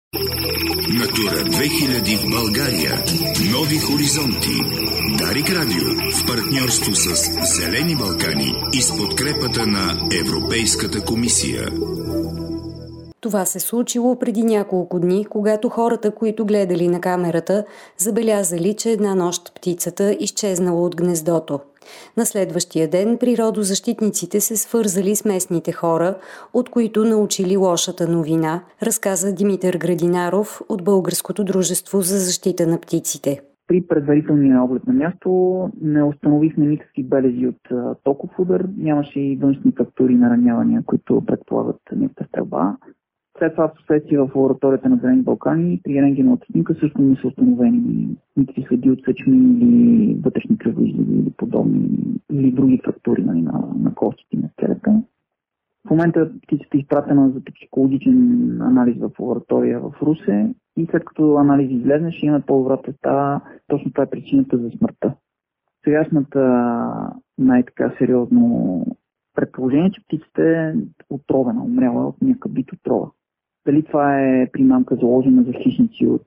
Натура 2000 в България. Нови хоризонти. Дарик Радио в партньорство с Зелени Балкани и с подкрепата на Европейската комисия. Това се случило преди няколко дни, когато хората, които гледали на камерата, забелязали, че една нощ птицата изчезнала от гнездото. На следващия ден природозащитниците се свързали с местните хора, от които научили лошата новина, разказа Димитър Градинаров от Българското дружество за защита на птиците. При предварителния оглед на място не установихме никакви белези от токов удар, нямаше и външни фактури на ранявания, които предполагат някаква стрелба. След това в последствие в лабораторията на Зелени Балкани при рентгеновата снимка също не са установени никакви следи от съчми или вътрешни кръвоизливи или подобни, или други фактури на костите на скелета. В момента птицата е изпратена за токсикологичен анализ в лаборатория в Русе и след като анализ излезне, ще имаме по-добра представа точно това е причината за смъртта. Сегашната най-така сериозно предположение, че птицата е отровена, умряла от някакъв вид отрова. Дали това е примамка заложена за хищници от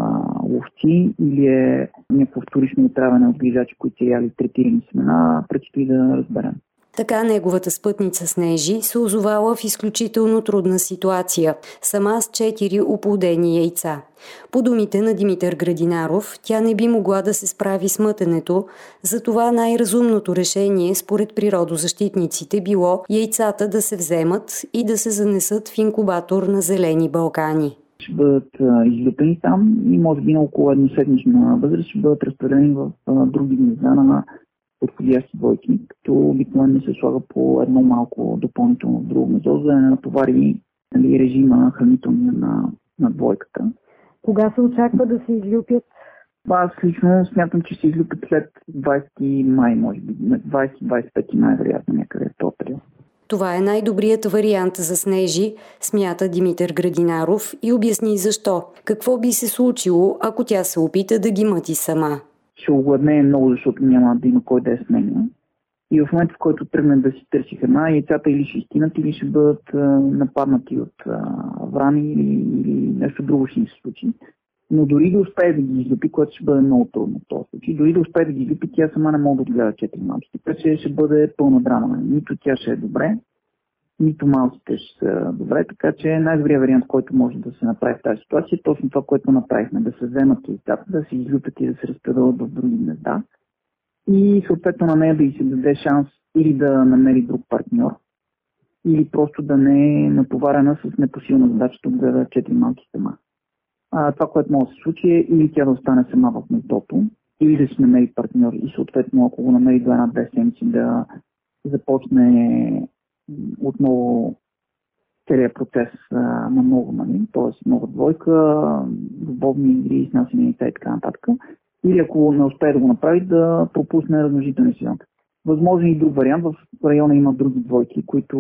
ловци или е някакво вторично отравяне от гризачи, които са яли третирани семена, предстои да разберем. Така неговата спътница Снежи се озовала в изключително трудна ситуация, сама с 4 оплодени яйца. По думите на Димитър Градинаров, тя не би могла да се справи с мътенето, затова най-разумното решение според природозащитниците било яйцата да се вземат и да се занесат в инкубатор на Зелени Балкани. Ще бъдат излюпени там и може би на около едноседмична възраст ще бъдат разпределени в други гнезда на подходящи двойки, като обикновено се слага по едно малко допълнително в друго гнездо, за да не натовари режима хранителния на двойката. Кога се очаква да се излюпят? Аз лично смятам, че се излюпят след 20 май, може би, 20-25 май, вероятно някъде в този период. Това е най-добрият вариант за Снежи, смята Димитър Градинаров и обясни защо. Какво би се случило, ако тя се опита да ги мъти сама? Ще огладнее много, защото няма да има кой да е с нея. И в момента, в който тръгне да си търси храна, яйцата или ще изтинат, или ще бъдат нападнати от врани или нещо друго ще им се случи. Но дори да успее да ги излюпи, което ще бъде много трудно в този случай, дори да успее да ги излюпи, тя сама не може да отгледа 4 малки. Така че ще бъде пълна драма. Нито тя ще е добре, нито малките ще са добре, така че най-добрият вариант, който може да се направи в тази ситуация е точно това, което направихме, да се вземат яйцата, да се излюпят и да се разпределят в други гнезда и съответно на нея да й се даде шанс или да намери друг партньор, или просто да не е натоварена с непосилна задача да отгледа 4 малки сама. Това, което може да се случи е или тя да остане сама в гнездото, или да си намери партньор и съответно, ако го намери до 1-2 седмици, да започне отново целият процес на много, т.е. нова двойка, любовни игри, изнасяне яйца и така нататък. Или ако не успее да го направи, да пропусне размножителния сезон. Възможно и друг вариант. В района има други двойки, които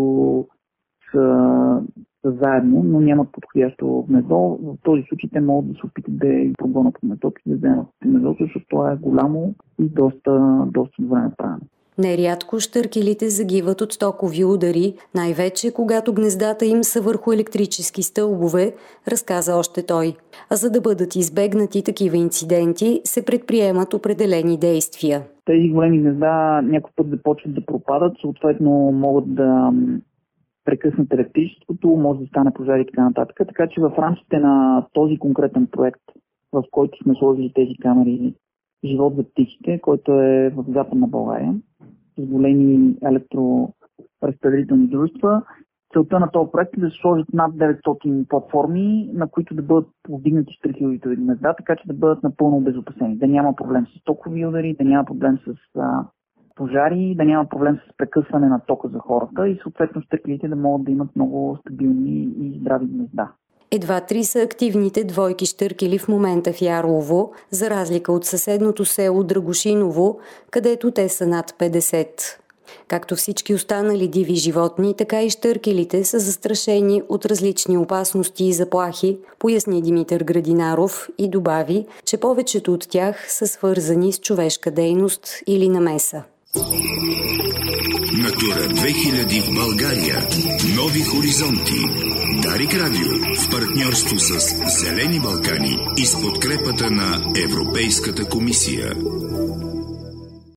са заедно, но нямат подходящо гнездо. В този случай те могат да се опитат да и прогонят по гнездото и да вземат гнездото, защото това е голямо и доста добре направено. Нерядко щъркелите загиват от токови удари, най-вече когато гнездата им са върху електрически стълбове, разказа още той. А за да бъдат избегнати такива инциденти, се предприемат определени действия. Тези големи гнезда някой път започват да пропадат, съответно могат да прекъснат електричеството, може да стане пожар и така нататък. Така че в рамките на този конкретен проект, в който сме сложили тези камери Живот за птиците, който е в Западна България, с големи електроразпределителни дружества. Целта на този проект е да се сложат над 900 платформи, на които да бъдат повдигнати щъркеловите гнезда, така че да бъдат напълно обезопасени. Да няма проблем с токови удари, да няма проблем с пожари, да няма проблем с прекъсване на тока за хората и съответно щъркелите да могат да имат много стабилни и здрави гнезда. Едва 3 са активните двойки щъркели в момента в Ярлово, за разлика от съседното село Драгошиново, където те са над 50. Както всички останали диви животни, така и щъркелите са застрашени от различни опасности и заплахи, поясни Димитър Градинаров и добави, че повечето от тях са свързани с човешка дейност или намеса. Натура 2000 в България. Нови хоризонти. Дарик Радио в партньорство с Зелени Балкани и с подкрепата на Европейската комисия.